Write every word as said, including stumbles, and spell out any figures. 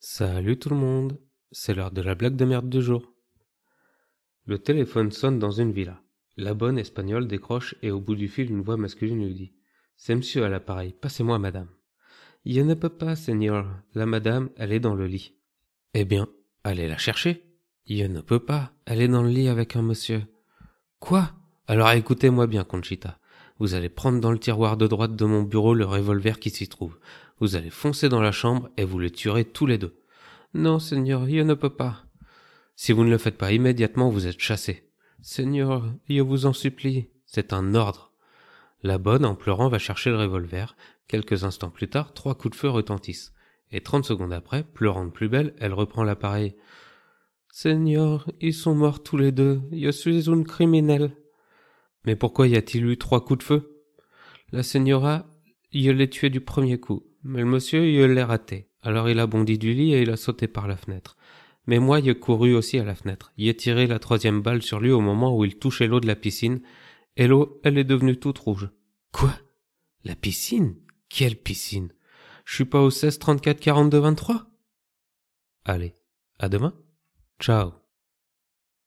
Salut tout le monde, c'est l'heure de la blague de merde du jour. Le téléphone sonne dans une villa. La bonne espagnole décroche et au bout du fil une voix masculine lui dit « C'est monsieur à l'appareil, passez-moi madame. »« Je ne peux pas, seigneur, la madame, elle est dans le lit. »« Eh bien, allez la chercher. »« Je ne peux pas, elle est dans le lit avec un monsieur. »« Quoi ? Alors écoutez-moi bien, Conchita. Vous allez prendre dans le tiroir de droite de mon bureau le revolver qui s'y trouve. Vous allez foncer dans la chambre et vous les tuerez tous les deux. »« Non, seigneur, je ne peux pas. »« Si vous ne le faites pas immédiatement, vous êtes chassé. »« Seigneur, je vous en supplie, c'est un ordre. » La bonne, en pleurant, va chercher le revolver. Quelques instants plus tard, trois coups de feu retentissent. Et trente secondes après, pleurant de plus belle, elle reprend l'appareil. « Seigneur, ils sont morts tous les deux. Je suis une criminelle. »« Mais pourquoi y a-t-il eu trois coups de feu ? » ?»« La señora, je l'ai tué du premier coup. Mais le monsieur, je l'ai raté. Alors il a bondi du lit et il a sauté par la fenêtre. Mais moi, j'ai couru aussi à la fenêtre. J'ai tiré la troisième balle sur lui au moment où il touchait l'eau de la piscine. Et l'eau, elle est devenue toute rouge. »« Quoi ? La piscine ? Quelle piscine ? Je suis pas au seize trente-quatre quarante-deux vingt-trois ? » Allez, à demain. Ciao.